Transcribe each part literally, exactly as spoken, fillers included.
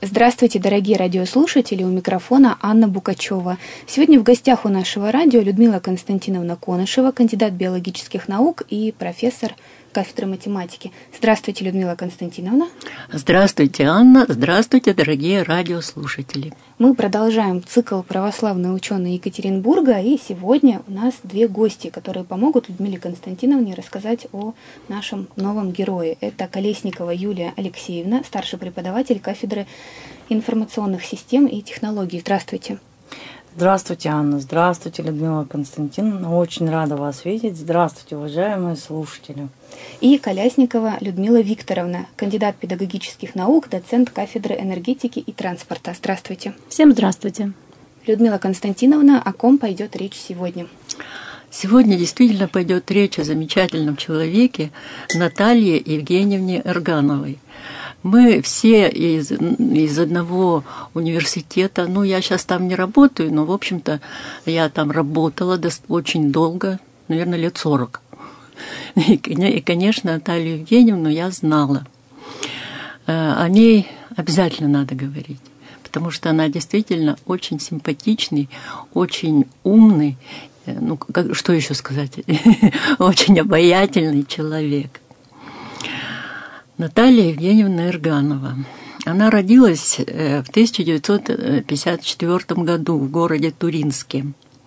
Здравствуйте, дорогие радиослушатели, у микрофона Анна Букачева. Сегодня в гостях у нашего радио Людмила Константиновна Конышева, кандидат биологических наук и профессор кафедры математики. Здравствуйте, Людмила Константиновна. Здравствуйте, Анна. Здравствуйте, дорогие радиослушатели. Мы продолжаем цикл «Православные ученые Екатеринбурга», и сегодня у нас две гости, которые помогут Людмиле Константиновне рассказать о нашем новом герое. Это Колесникова Юлия Алексеевна, старший преподаватель кафедры информационных систем и технологий. Здравствуйте. Здравствуйте, Анна. Здравствуйте, Людмила Константиновна. Очень рада вас видеть. Здравствуйте, уважаемые слушатели. И Колясникова Людмила Викторовна, кандидат педагогических наук, доцент кафедры энергетики и транспорта. Здравствуйте. Всем здравствуйте. Людмила Константиновна, о ком пойдет речь сегодня? Сегодня действительно пойдет речь о замечательном человеке Наталье Евгеньевне Эргановой. Мы все из, из одного университета, ну, я сейчас там не работаю, но, в общем-то, я там работала очень долго, наверное, лет сорок. И, и, конечно, Наталью Евгеньевну я знала. О ней обязательно надо говорить, потому что она действительно очень симпатичный, очень умный, ну, как, что еще сказать, очень обаятельный человек. Наталья Евгеньевна Эрганова. Она родилась в тысяча девятьсот пятьдесят четвёртом году в городе Туринске.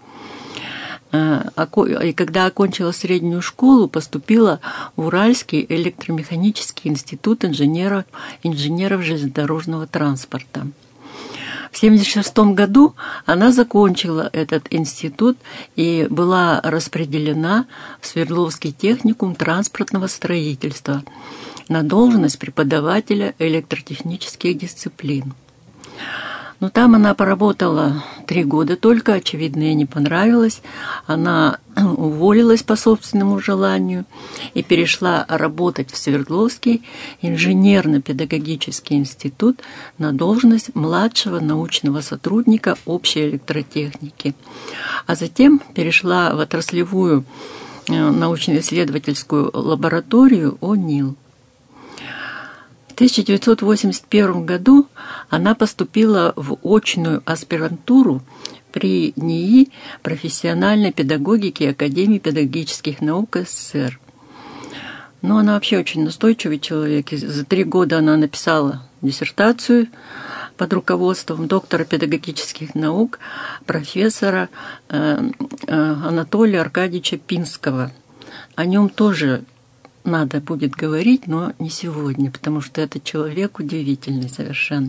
И когда окончила среднюю школу, поступила в Уральский электромеханический институт инженеров, инженеров железнодорожного транспорта. В тысяча девятьсот семьдесят шестом году она закончила этот институт и была распределена в Свердловский техникум транспортного строительства на должность преподавателя электротехнических дисциплин. Но там она поработала три года только, очевидно, ей не понравилось. Она уволилась по собственному желанию и перешла работать в Свердловский инженерно-педагогический институт на должность младшего научного сотрудника общей электротехники. А затем перешла в отраслевую научно-исследовательскую лабораторию ОНИЛ. В тысяча девятьсот восемьдесят первом году она поступила в очную аспирантуру при НИИ профессиональной педагогики Академии педагогических наук СССР. Но она вообще очень настойчивый человек. За три года она написала диссертацию под руководством доктора педагогических наук, профессора Анатолия Аркадьевича Пинского. О нем тоже надо будет говорить, но не сегодня, потому что этот человек удивительный совершенно.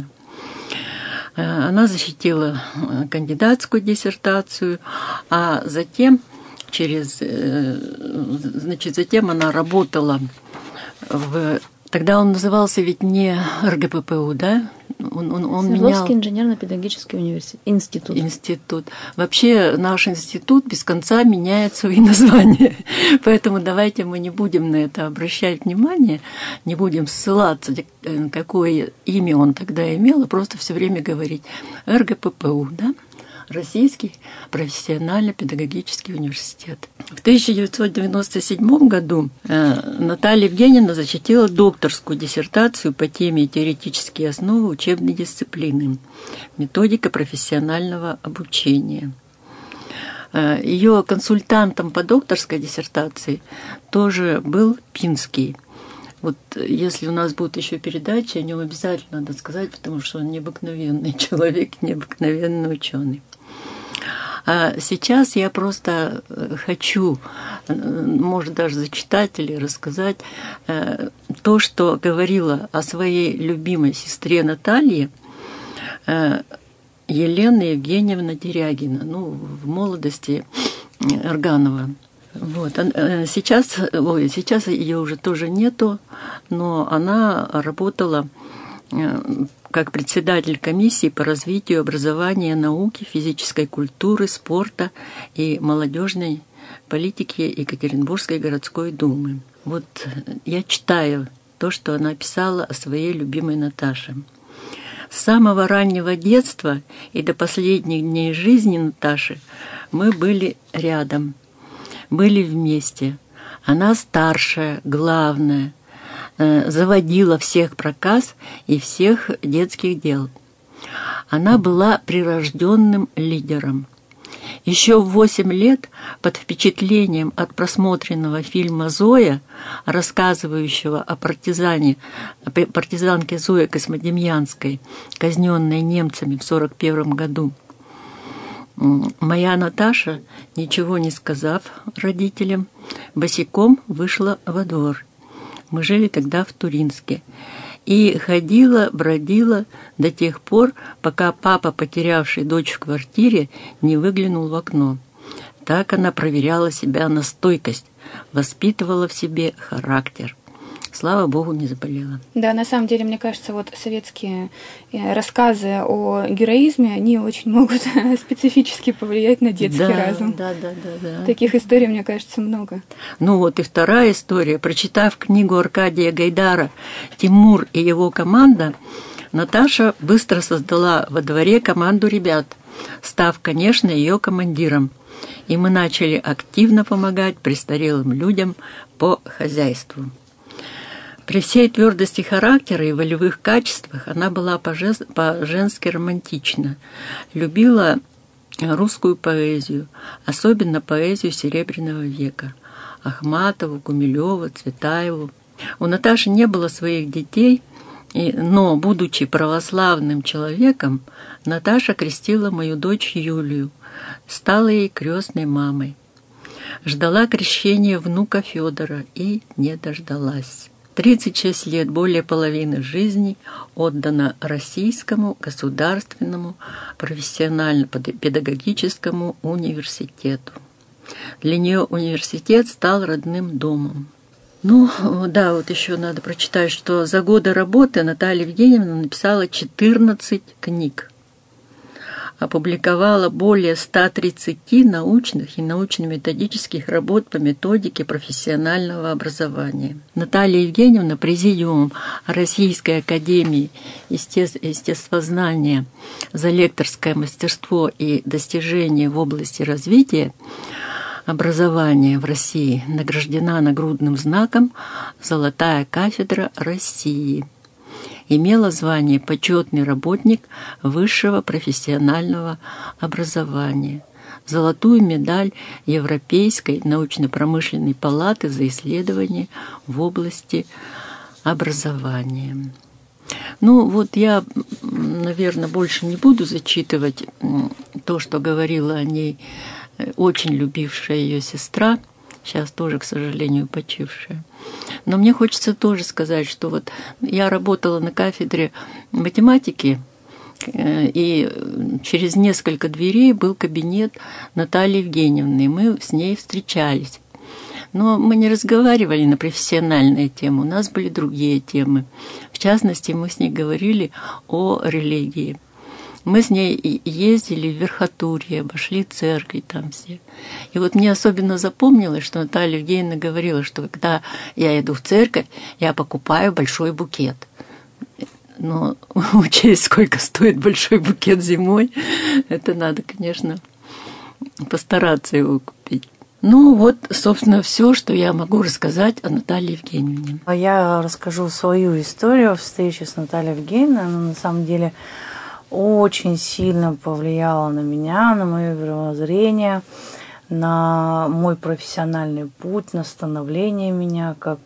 Она защитила кандидатскую диссертацию, а затем через, значит, затем она работала в... Тогда он назывался ведь не РГППУ, да? Он, он, он Свердловский менял... инженерно-педагогический университет, институт. Институт. Вообще наш институт без конца меняет свои названия. Поэтому давайте мы не будем на это обращать внимание, не будем ссылаться, какое имя он тогда имел, а просто все время говорить РГППУ, да? Российский профессионально-педагогический университет. В тысяча девятьсот девяносто седьмом году Наталья Евгеньевна защитила докторскую диссертацию по теме «Теоретические основы учебной дисциплины. Методика профессионального обучения». Ее консультантом по докторской диссертации тоже был Пинский. Вот если у нас будут еще передачи, о нем обязательно надо сказать, потому что он необыкновенный человек, необыкновенный ученый. А сейчас я просто хочу, может, даже зачитать или рассказать то, что говорила о своей любимой сестре Наталье Елена Евгеньевна Дерягина, ну, в молодости Эрганова. Вот. Сейчас, ой, сейчас ее уже тоже нету, но она работала как председатель комиссии по развитию образования, науки, физической культуры, спорта и молодежной политики Екатеринбургской городской думы. Вот я читаю то, что она писала о своей любимой Наташе. С самого раннего детства и до последних дней жизни Наташи мы были рядом, были вместе. Она старшая, главная. заводила всех проказ и всех детских дел. Она была прирожденным лидером. Еще в восемь лет под впечатлением от просмотренного фильма «Зоя», рассказывающего о партизане, партизанке Зое Космодемьянской, казненной немцами в сорок первом году, моя Наташа, ничего не сказав родителям, босиком вышла во двор. Мы жили тогда в Туринске. И ходила, бродила до тех пор, пока папа, потерявший дочь в квартире, не выглянул в окно. Так она проверяла себя на стойкость, воспитывала в себе характер. Слава Богу, не заболела. Да, на самом деле, мне кажется, вот советские рассказы о героизме, они очень могут специфически повлиять на детский да, разум. Да, да, да, да. Таких историй, мне кажется, много. Ну вот и вторая история. Прочитав книгу Аркадия Гайдара «Тимур и его команда», Наташа быстро создала во дворе команду ребят, став, конечно, ее командиром. И мы начали активно помогать престарелым людям по хозяйству. При всей твердости характера и волевых качествах она была по-женски романтична, любила русскую поэзию, особенно поэзию Серебряного века – Ахматову, Гумилёва, Цветаеву. У Наташи не было своих детей, но, будучи православным человеком, Наташа крестила мою дочь Юлию, стала ей крестной мамой. Ждала крещения внука Федора и не дождалась. тридцать шесть лет, более половины жизни, отдано Российскому государственному профессионально-педагогическому университету. Для нее университет стал родным домом. Ну, да, вот еще надо прочитать, что за годы работы Наталья Евгеньевна написала четырнадцать книг. Опубликовала более ста тридцати научных и научно-методических работ по методике профессионального образования. Наталья Евгеньевна, президиум Российской академии естествознания за лекторское мастерство и достижения в области развития образования в России, награждена нагрудным знаком «Золотая кафедра России». Имела звание «Почетный работник высшего профессионального образования», золотую медаль Европейской научно-промышленной палаты за исследования в области образования. Ну, вот я, наверное, больше не буду зачитывать то, что говорила о ней очень любившая ее сестра, сейчас тоже, к сожалению, почившая. Но мне хочется тоже сказать, что вот я работала на кафедре математики, и через несколько дверей был кабинет Натальи Евгеньевны, и мы с ней встречались. Но мы не разговаривали на профессиональные темы, у нас были другие темы. В частности, мы с ней говорили о религии. Мы с ней ездили в Верхотурье, обошли церкви там все. И вот мне особенно запомнилось, что Наталья Евгеньевна говорила, что когда я иду в церковь, я покупаю большой букет. Но учесть, сколько стоит большой букет зимой, это надо, конечно, постараться его купить. Ну вот, собственно, все, что я могу рассказать о Наталье Евгеньевне. Я расскажу свою историю встречи с Натальей Евгеньевной. Она на самом деле очень сильно повлияла на меня, на мое мировоззрение, на мой профессиональный путь, на становление меня как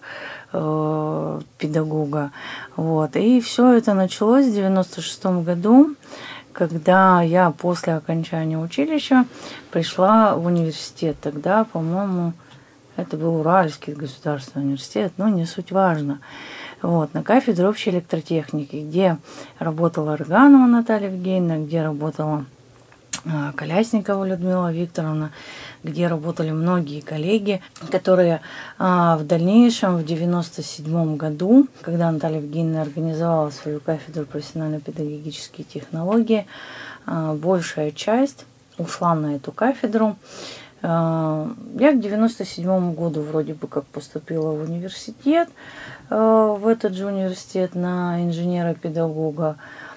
э, педагога. Вот. И все это началось в девяносто шестом году, когда я после окончания училища пришла в университет. Тогда, по-моему, это был Уральский государственный университет, но не суть важно. Вот, на кафедре общей электротехники, где работала Арганова Наталья Евгеньевна, где работала а, Колясникова Людмила Викторовна, где работали многие коллеги, которые а, в дальнейшем, в девяносто седьмом году, когда Наталья Евгеньевна организовала свою кафедру профессионально-педагогические технологии, а, большая часть ушла на эту кафедру. А, я к девяносто седьмому году вроде бы как поступила в университет, в этот же университет на инженера-педагога.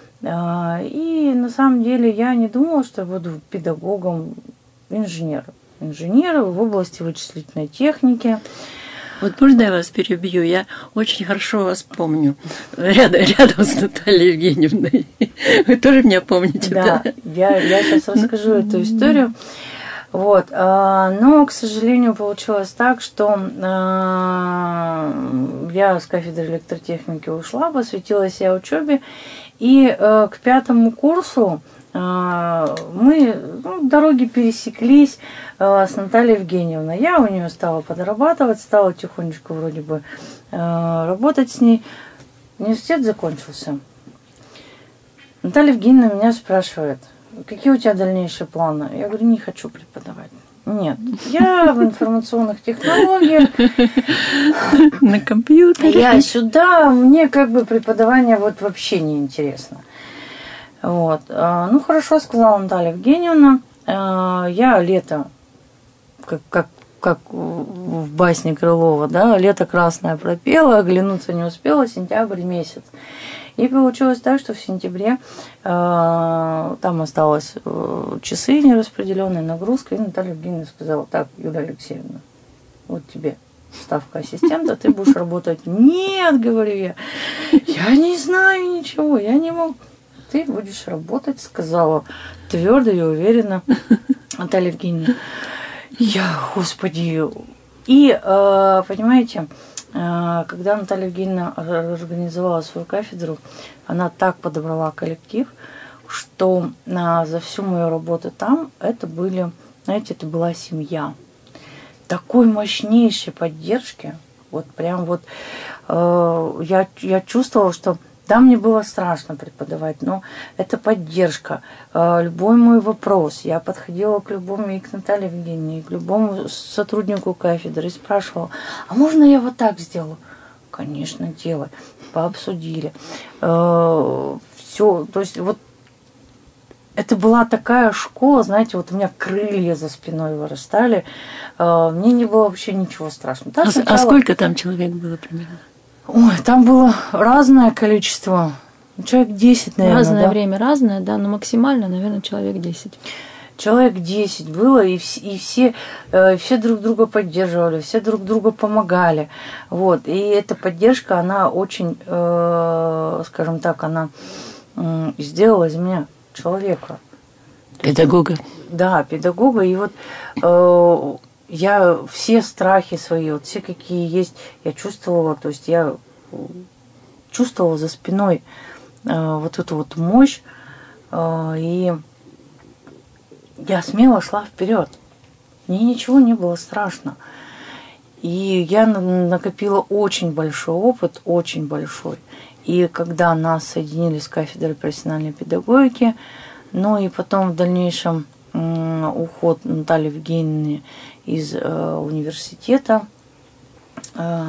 И на самом деле я не думала, что я буду педагогом инженера. Инженера в области вычислительной техники. Вот можно я вас перебью? Я очень хорошо вас помню. Рядом, рядом с Натальей Евгеньевной. Вы тоже меня помните, да? Да, я, я сейчас расскажу эту историю. Вот. Но, к сожалению, получилось так, что я с кафедры электротехники ушла, посвятилась я учебе, и к пятому курсу мы, ну, дороги пересеклись с Натальей Евгеньевной. Я у нее стала подрабатывать, стала тихонечко вроде бы работать с ней. Университет закончился. Наталья Евгеньевна меня спрашивает: какие у тебя дальнейшие планы? Я говорю: не хочу преподавать. Нет, я в информационных технологиях. На компьютере. Я сюда, мне как бы преподавание вот вообще не интересно. Вот. Ну, хорошо, сказала Наталья Евгеньевна. Я лето, как, как, как в басне Крылова, да, лето красное пропела, оглянуться не успела, сентябрь месяц. И получилось так, что в сентябре э, там осталось э, часы нераспределенная нагрузка, и Наталья Евгеньевна сказала: так, Юлия Алексеевна, вот тебе ставка ассистента, ты будешь работать. Нет, говорю я, я не знаю ничего, я не могу. Ты будешь работать, сказала твердо и уверенно Наталья Евгеньевна. Я, господи. И, э, понимаете, э, когда Наталья Евгеньевна организовала свою кафедру, она так подобрала коллектив, что э, за всю мою работу там это были, знаете, это была семья. Такой мощнейшей поддержки. Вот прям вот э, я, я чувствовала, что да, мне было страшно преподавать, но это поддержка. Любой мой вопрос, я подходила к любому, и к Наталье Евгеньевне, и к любому сотруднику кафедры и спрашивала: а можно я вот так сделаю? Конечно, делай. Пообсудили. Все, то есть вот это была такая школа, знаете, вот у меня крылья за спиной вырастали, мне не было вообще ничего страшного. А, сначала... а сколько там человек было примерно? Ой, там было разное количество. Человек десять, наверное. Разное да? время разное, да, но максимально, наверное, человек десять. Человек десять было, и, и все, э, все друг друга поддерживали, все друг друга помогали. Вот. И эта поддержка, она очень, э, скажем так, она э, сделала из меня человека. Педагога. Да, педагога. И вот э, я все страхи свои, вот все какие есть, я чувствовала, то есть я чувствовала за спиной э, вот эту вот мощь, э, и я смело шла вперед. Мне ничего не было страшно. И я накопила очень большой опыт, очень большой. И когда нас соединили с кафедрой профессиональной педагогики, ну и потом в дальнейшем э, уход Натальи Евгеньевны из э, университета, э,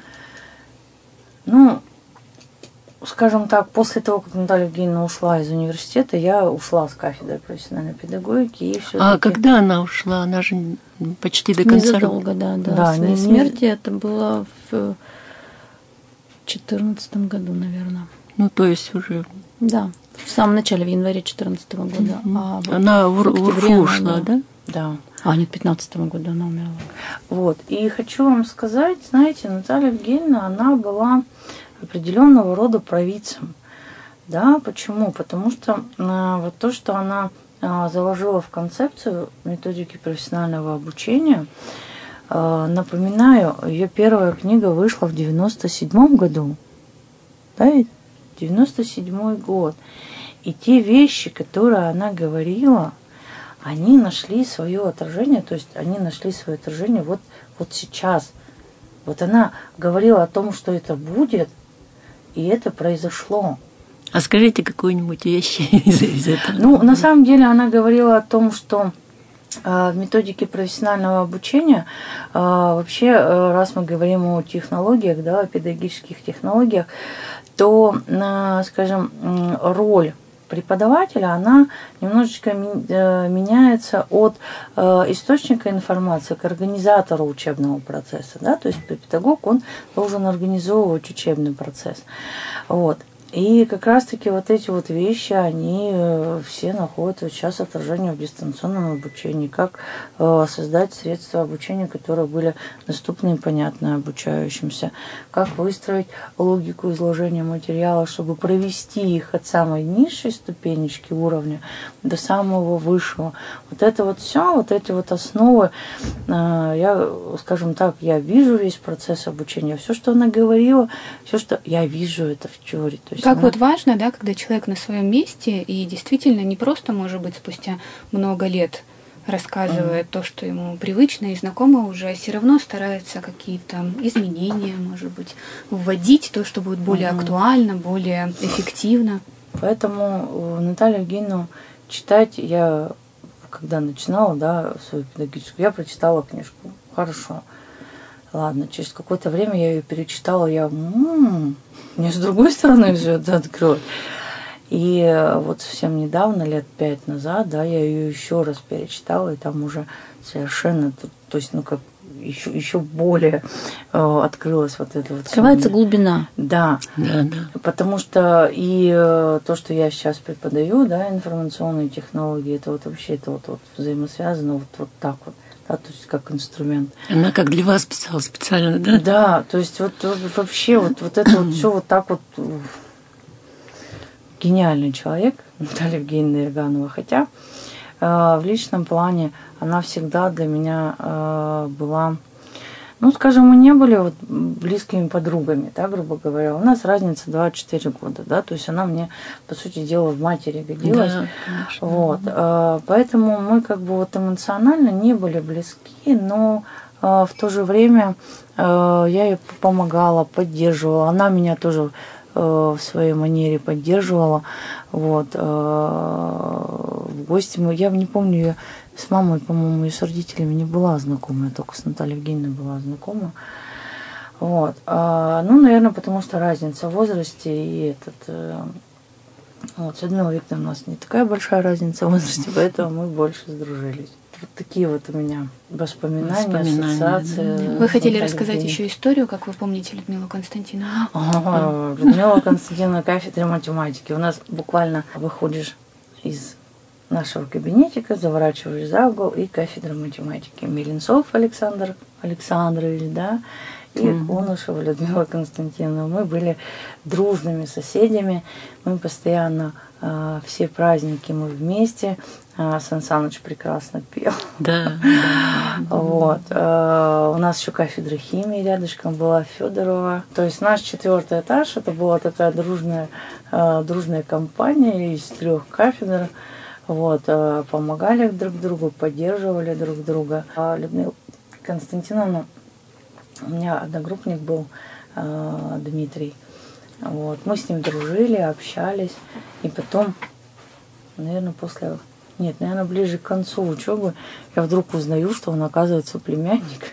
ну, скажем так, после того, как Наталья Евгеньевна ушла из университета, я ушла с кафедры профессиональной педагогики. И а когда она ушла? Она же почти до конца... Незадолго, да, да. да своей не, смерти не... это было в четырнадцатом году, наверное. Ну, то есть уже... Да, в самом начале, в январе четырнадцатого года. Mm-hmm. А вот она в, в УРФУ ушла, она... да? Да. А, нет, пятнадцатого года она умерла. Вот. И хочу вам сказать, знаете, Наталья Евгеньевна, она была определенного рода провидцем. Да, почему? Потому что а, вот то, что она а, заложила в концепцию методики профессионального обучения, а, напоминаю, ее первая книга вышла в девяносто седьмом году. Да, ведь? девяносто седьмой год. И те вещи, которые она говорила, они нашли свое отражение, то есть они нашли свое отражение вот, вот сейчас. Вот она говорила о том, что это будет, и это произошло. А скажите какую-нибудь вещь из, из этого. Ну, на самом деле она говорила о том, что э, в методике профессионального обучения э, вообще, э, раз мы говорим о технологиях, да, о педагогических технологиях, то, э, скажем, э, роль преподавателя, она немножечко меняется от э, источника информации к организатору учебного процесса. Да? То есть педагог, он должен организовывать учебный процесс. Вот. И как раз-таки вот эти вот вещи, они все находят вот сейчас отражение в дистанционном обучении. Как э, создать средства обучения, которые были доступны и понятны обучающимся. Как выстроить логику изложения материала, чтобы провести их от самой низшей ступенечки уровня до самого высшего. Вот это вот все, вот эти вот основы, э, я, скажем так, я вижу весь процесс обучения. Все, что она говорила, все, что я вижу, это в теории. То есть как она... вот важно, да, когда человек на своем месте и действительно не просто, может быть, спустя много лет рассказывает mm-hmm. то, что ему привычно и знакомо уже, а все равно старается какие-то изменения, может быть, вводить то, что будет более mm-hmm. актуально, более эффективно. Поэтому Наталью Евгеньевну читать я, когда начинала, да, свою педагогическую, я прочитала книжку. Хорошо. Ладно, через какое-то время я ее перечитала, я, м-м, мне с другой стороны все это откроет. И вот совсем недавно, лет пять назад, да, я ее еще раз перечитала, и там уже совершенно, то есть, ну, как еще, еще более э, открылась вот эта вот... Открывается глубина. Да, да, да. Потому что и э, то, что я сейчас преподаю, да, информационные технологии, это вот вообще это вот, вот взаимосвязано вот, вот так вот. Да, то есть как инструмент. Она как для вас писала специально, да? Да, то есть вот, вот вообще вот, вот это вот все вот так вот гениальный человек, Наталья Евгеньевна Ирганова. Хотя э, в личном плане она всегда для меня э, была, ну, скажем, мы не были вот близкими подругами, да, грубо говоря. У нас разница двадцать четыре года, да, то есть она мне, по сути дела, в матери годилась. Да, конечно. Вот, э, поэтому мы как бы вот эмоционально не были близки, но э, в то же время э, я ей помогала, поддерживала. Она меня тоже э, в своей манере поддерживала. Вот, э, в гости мы, я не помню ее. С мамой, по-моему, и с родителями не была знакома, я только с Натальей Евгеньевной была знакома. Вот. А, ну, наверное, потому что разница в возрасте и этот... Э, вот, с Людмилой Викторовной у нас не такая большая разница в возрасте, поэтому мы больше сдружились. Вот такие вот у меня воспоминания, воспоминания ассоциации. Вы хотели рассказать еще историю, как вы помните Людмилу Константиновну? О, Людмила Константиновна, кафедра математики. У нас буквально выходишь из нашего кабинетика, заворачиваешь за угол, и кафедра математики. Меленцов Александр Александрович, да, и mm-hmm. Конышева Людмила Константиновна. Мы были дружными соседями, мы постоянно э, все праздники мы вместе. Э, Сан Саныч прекрасно пел. Да. Вот. Э, у нас еще кафедра химии рядышком была, Федорова. То есть наш четвертый этаж, это была такая дружная, э, дружная компания из трех кафедр. Вот, помогали друг другу, поддерживали друг друга. А Людмила Константиновна, у меня одногруппник был Дмитрий. Вот, мы с ним дружили, общались. И потом, наверное, после... Нет, наверное, ближе к концу учебы я вдруг узнаю, что он, оказывается, племянник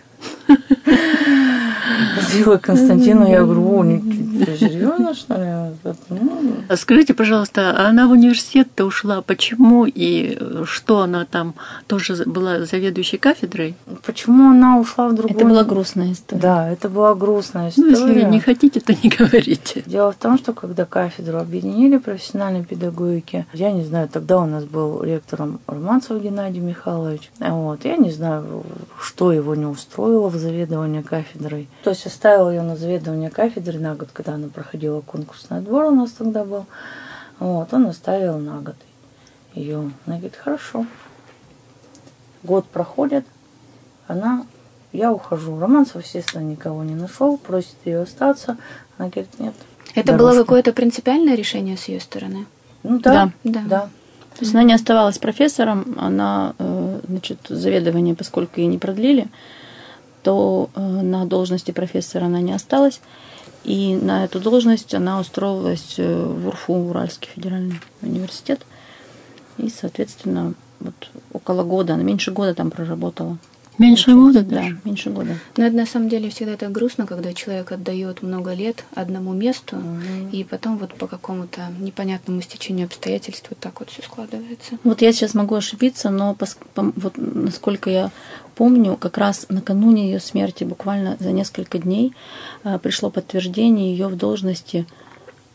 Людмила Константиновна. Я говорю, о, ты серьезно, что ли? Ну... Скажите, пожалуйста, а она в университет-то ушла, почему и что она там тоже была заведующей кафедрой? Почему она ушла в другую? Это была грустная история. Да, это была грустная история. Ну, если вы не хотите, то не говорите. Дело в том, что когда кафедру объединили профессиональной педагогики, я не знаю, тогда у нас был ректором Романцев Геннадий Михайлович. Вот, я не знаю, что его не устроило в заведовании кафедрой. То есть оставил ее на заведование кафедры на год, когда она проходила конкурсный отбор, у нас тогда был. Вот, он оставил на год ее. Она говорит, хорошо. Год проходит, она, я ухожу. Романцев, естественно, никого не нашел, просит ее остаться. Она говорит, нет. Это дорожка. Было какое-то принципиальное решение с ее стороны? Ну да, да. да. да. То есть она не оставалась профессором, она, значит, заведование, поскольку ей не продлили, то на должности профессора она не осталась. И на эту должность она устроилась в УРФУ, Уральский федеральный университет. И, соответственно, вот около года, она меньше года там проработала. Меньше года, да, даже? меньше года. Но это на самом деле всегда так грустно, когда человек отдает много лет одному месту, угу. и потом вот по какому-то непонятному стечению обстоятельств вот так вот все складывается. Вот я сейчас могу ошибиться, но по, по, вот насколько я помню, как раз накануне ее смерти, буквально за несколько дней, пришло подтверждение ее в должности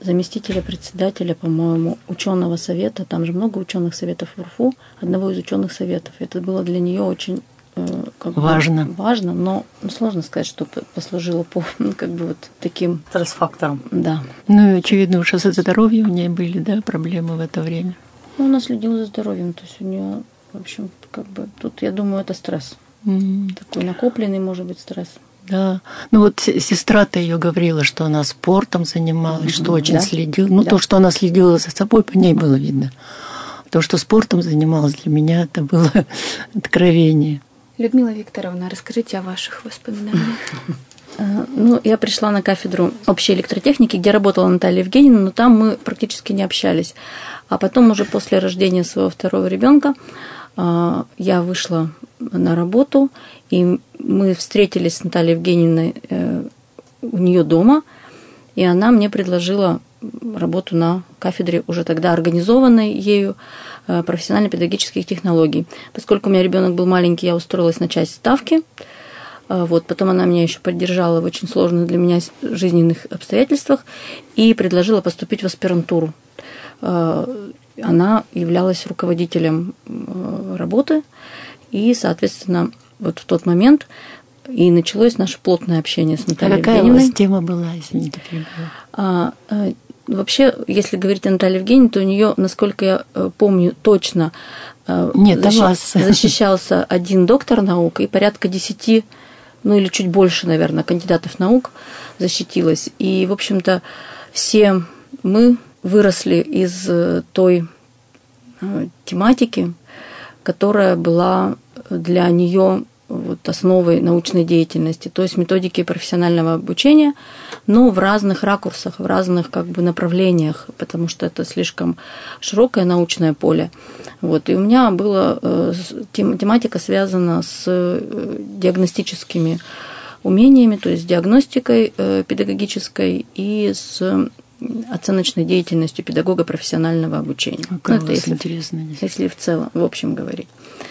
заместителя председателя, по-моему, ученого совета. Там же много ученых советов в УРФУ, одного из ученых советов. Это было для нее очень как важно. Бы, важно, но ну, сложно сказать, что послужило по ну, как бы вот таким стресс-фактором. Да. Ну и очевидно, уж со здоровьем у нее были, да, проблемы в это время. Ну, она следила за здоровьем, то есть у нее, в общем, как бы тут, я думаю, это стресс. Mm. Такой накопленный, может быть, стресс. Да. Ну вот сестра-то ее говорила, что она спортом занималась, mm-hmm. что очень да? следила. Ну, да. то, что она следила за собой, по ней было видно. То, что спортом занималась, для меня это было откровение. Людмила Викторовна, расскажите о ваших воспоминаниях. Ну, я пришла на кафедру общей электротехники, где работала Наталья Евгеньевна, но там мы практически не общались. А потом уже после рождения своего второго ребенка я вышла на работу, и мы встретились с Натальей Евгеньевной у нее дома, и она мне предложила работу на кафедре, уже тогда организованной ею, профессионально-педагогических технологий. Поскольку у меня ребенок был маленький, я устроилась на часть ставки. Вот, потом она меня еще поддержала в очень сложных для меня жизненных обстоятельствах и предложила поступить в аспирантуру. Она являлась руководителем работы, и, соответственно, вот в тот момент и началось наше плотное общение с Натальей Евгеньевной. А какая у вас тема была, если не так а, Вообще, если говорить о Наталье Евгеньевне, то у нее, насколько я помню точно, Нет, защищ... защищался один доктор наук и порядка десяти, ну или чуть больше, наверное, кандидатов наук защитилось. И, в общем-то, все мы выросли из той тематики, которая была для нее вот основой научной деятельности, то есть методики профессионального обучения, но в разных ракурсах, в разных как бы направлениях, потому что это слишком широкое научное поле. Вот. И у меня была тематика связана с диагностическими умениями, то есть с диагностикой педагогической и с оценочной деятельностью педагога профессионального обучения. Какая ну, это если, интересно, если в целом, в общем говорить.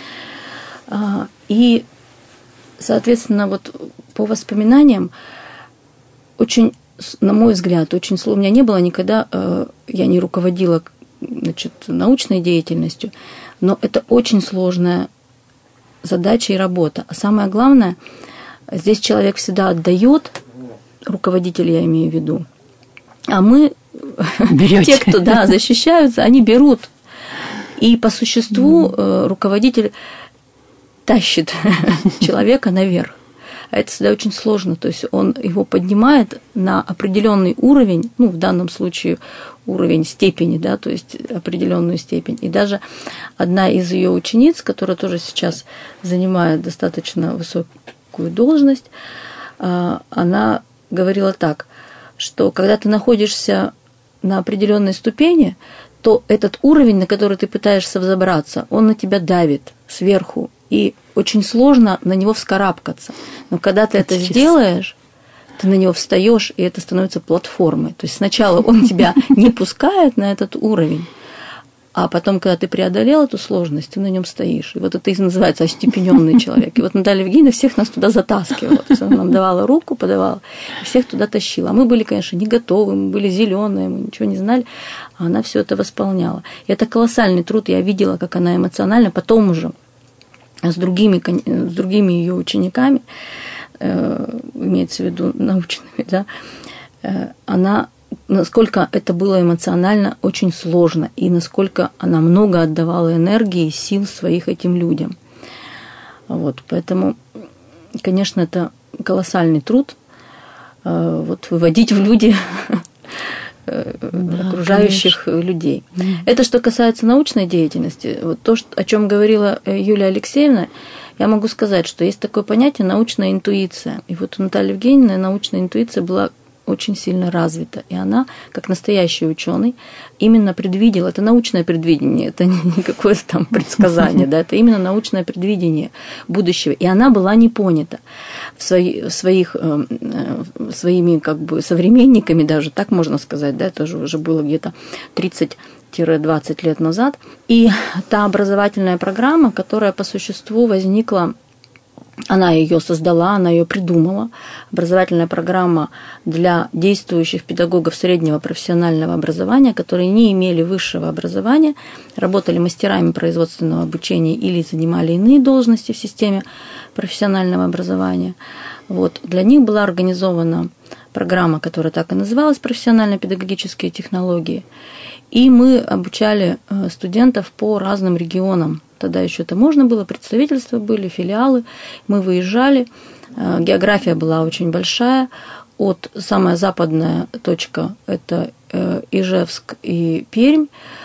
И соответственно, вот по воспоминаниям, очень, на мой взгляд, очень сложно. У меня не было никогда, я не руководила, значит, научной деятельностью, но это очень сложная задача и работа. А самое главное, здесь человек всегда отдает, руководитель я имею в виду, а мы, те, кто да, защищаются, они берут. И по существу mm. руководитель тащит человека наверх. А это всегда очень сложно. То есть он его поднимает на определенный уровень, ну, в данном случае уровень степени, да, то есть определенную степень. И даже одна из ее учениц, которая тоже сейчас занимает достаточно высокую должность, она говорила так, что когда ты находишься на определенной ступени, то этот уровень, на который ты пытаешься взобраться, он на тебя давит сверху, и очень сложно на него вскарабкаться. Но когда ты это сделаешь, ты на него встаешь, и это становится платформой. То есть сначала он тебя не пускает на этот уровень, а потом, когда ты преодолел эту сложность, ты на нем стоишь. И вот это и называется остепененный человек. И вот Наталья Евгеньевна всех нас туда затаскивала. То есть она нам давала руку, подавала, и всех туда тащила. А мы были, конечно, не готовы, мы были зеленые, мы ничего не знали, а она все это восполняла. И это колоссальный труд. Я видела, как она эмоционально потом уже с другими, с другими ее учениками, имеется в виду научными, да, она, насколько это было эмоционально очень сложно, и насколько она много отдавала энергии и сил своих этим людям. Вот, поэтому, конечно, это колоссальный труд, вот, выводить в люди да, окружающих конечно. людей. Да. Это что касается научной деятельности. Вот то, о чем говорила Юлия Алексеевна, я могу сказать, что есть такое понятие научная интуиция. И вот у Натальи Евгеньевны научная интуиция была очень сильно развита. И она, как настоящий ученый, именно предвидела, это научное предвидение, это не какое-то там предсказание, да, это именно научное предвидение будущего. И она была не понята в свои, в своих, своими как бы современниками, даже так можно сказать, да, это же уже было где-то тридцать-двадцать лет назад. И та образовательная программа, которая по существу возникла Она ее создала, она ее придумала. Образовательная программа для действующих педагогов среднего профессионального образования, которые не имели высшего образования, работали мастерами производственного обучения или занимали иные должности в системе профессионального образования. Вот. Для них была организована программа, которая так и называлась «Профессионально-педагогические технологии». И мы обучали студентов по разным регионам. Тогда еще это можно было, представительства были, филиалы. Мы выезжали, география была очень большая. От самая западная точка – это Ижевск и Пермь,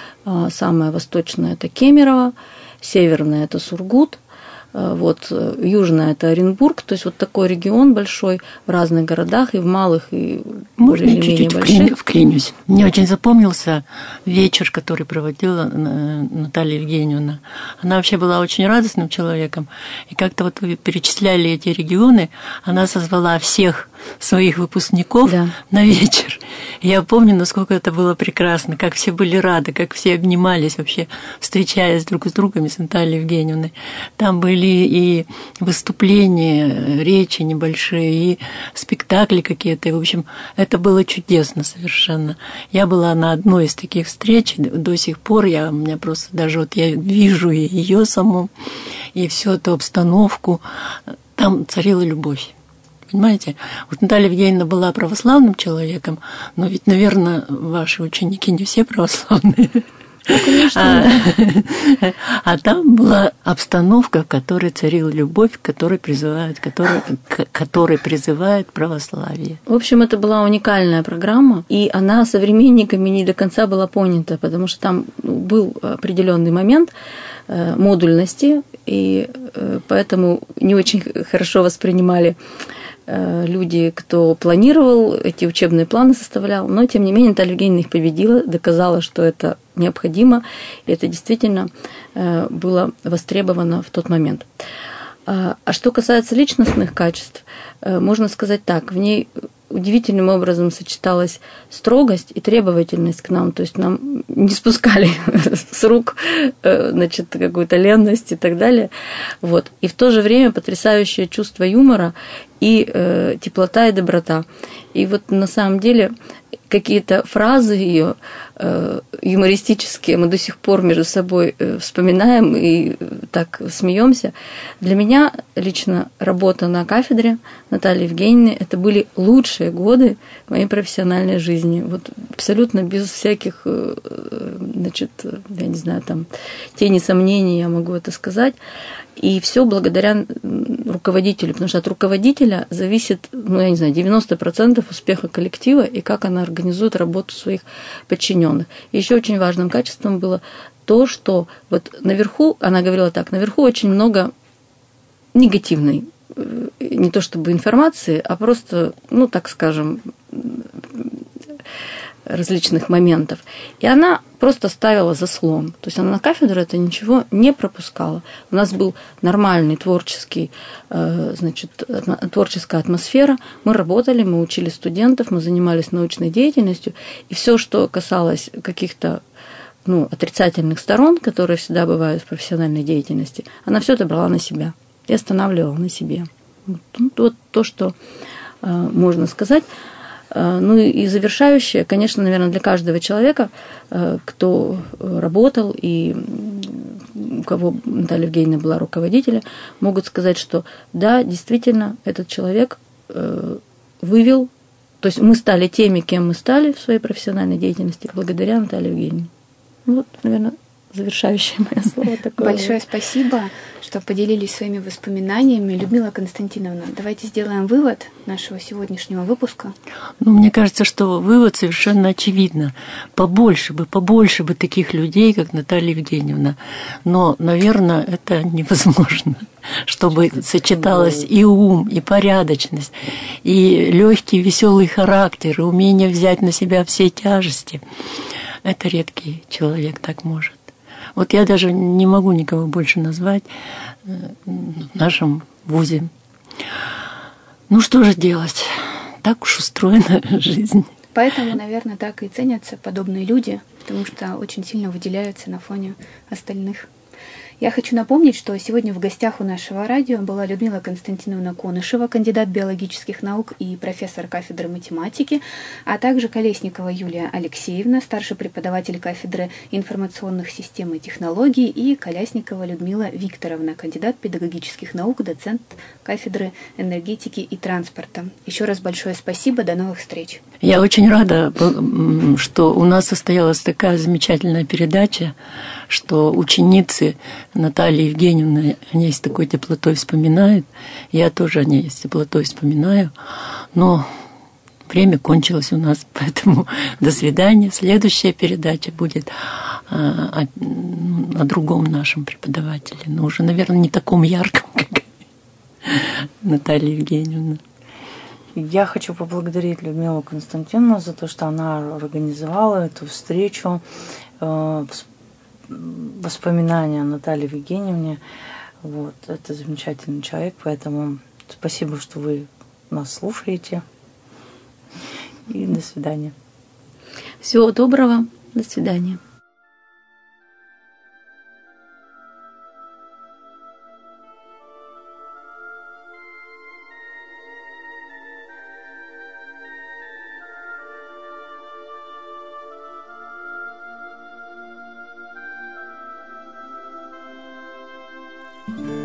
самая восточная – это Кемерово, северная – это Сургут, вот, южная – это Оренбург, то есть вот такой регион большой в разных городах, и в малых, и Можно я чуть-чуть больших. Вклинюсь? Мне очень запомнился вечер, который проводила Наталья Евгеньевна. Она вообще была очень радостным человеком, и как-то вот вы перечисляли эти регионы, она созвала всех своих выпускников да. на вечер. Я помню, насколько это было прекрасно, как все были рады, как все обнимались вообще, встречаясь друг с другом, с Натальей Евгеньевной. Там были и выступления, речи небольшие, и спектакли какие-то. И, в общем, это было чудесно совершенно. Я была на одной из таких встреч до сих пор. Я, у меня просто даже вот я вижу ее саму, и всю эту обстановку. Там царила любовь. Понимаете? Вот Наталья Евгеньевна была православным человеком, но ведь, наверное, ваши ученики не все православные. Ну, конечно. А, а там была обстановка, в которой царила любовь, которой призывает, которой, которой призывает православие. В общем, это была уникальная программа, и она современниками не до конца была понята, потому что там был определенный момент модульности, и поэтому не очень хорошо воспринимали люди, кто планировал, эти учебные планы составлял, но, тем не менее, Наталья Евгеньевна их победила, доказала, что это необходимо, и это действительно было востребовано в тот момент. А что касается личностных качеств, можно сказать так, в ней удивительным образом сочеталась строгость и требовательность к нам, то есть нам не спускали с рук, значит, какую-то ленность и так далее. Вот. И в то же время потрясающее чувство юмора и э, теплота и доброта. И вот на самом деле какие-то фразы ее э, юмористические мы до сих пор между собой э, вспоминаем и так смеемся. Для меня лично работа на кафедре Натальи Евгеньевны это были лучшие годы моей профессиональной жизни. Вот абсолютно без всяких, э, значит, я не знаю, там тени сомнений я могу это сказать. И все благодаря руководителю, потому что от руководителя зависит, ну, я не знаю, девяносто процентов успеха коллектива и как она организует работу своих подчиненных. И еще очень важным качеством было то, что вот наверху, она говорила так, наверху очень много негативной, не то чтобы информации, а просто, ну, так скажем, различных моментов. И она просто ставила заслон. То есть она на кафедру это ничего не пропускала. У нас был нормальный творческий, значит, творческая атмосфера. Мы работали, мы учили студентов, мы занимались научной деятельностью. И все, что касалось каких-то ну, отрицательных сторон, которые всегда бывают в профессиональной деятельности, она все это брала на себя и останавливала на себе. Вот, вот то, что можно сказать. Ну и завершающее, конечно, наверное, для каждого человека, кто работал и у кого Наталья Евгеньевна была руководителем, могут сказать, что да, действительно, этот человек вывел, то есть мы стали теми, кем мы стали в своей профессиональной деятельности, благодаря Наталье Евгеньевне. Вот, наверное, завершающее мое слово такое. Большое спасибо, что поделились своими воспоминаниями. Людмила Константиновна, давайте сделаем вывод нашего сегодняшнего выпуска. Ну, мне кажется, что вывод совершенно очевидно. Побольше бы, побольше бы таких людей, как Наталья Евгеньевна. Но, наверное, это невозможно, чтобы сочеталось и ум, и порядочность, и легкий, веселый характер, и умение взять на себя все тяжести. Это редкий человек так может. Вот я даже не могу никого больше назвать в нашем вузе. Ну что же делать? Так уж устроена жизнь. Поэтому, наверное, так и ценятся подобные люди, потому что очень сильно выделяются на фоне остальных. Я хочу напомнить, что сегодня в гостях у нашего радио была Людмила Константиновна Конышева, кандидат биологических наук и профессор кафедры математики, а также Колесникова Юлия Алексеевна, старший преподаватель кафедры информационных систем и технологий, и Колясникова Людмила Викторовна, кандидат педагогических наук, доцент кафедры энергетики и транспорта. Еще раз большое спасибо, до новых встреч. Я очень рада, что у нас состоялась такая замечательная передача, что ученицы Натальи Евгеньевны о ней с такой теплотой вспоминают. Я тоже о ней с теплотой вспоминаю. Но время кончилось у нас, поэтому до свидания. Следующая передача будет о, о, о другом нашем преподавателе, но уже, наверное, не таком ярком, как Наталья Евгеньевна. Я хочу поблагодарить Людмилу Константиновну за то, что она организовала эту встречу, воспоминания о Наталье Евгеньевне. Вот, это замечательный человек, поэтому спасибо, что вы нас слушаете. И до свидания. Всего доброго. До свидания. Thank you.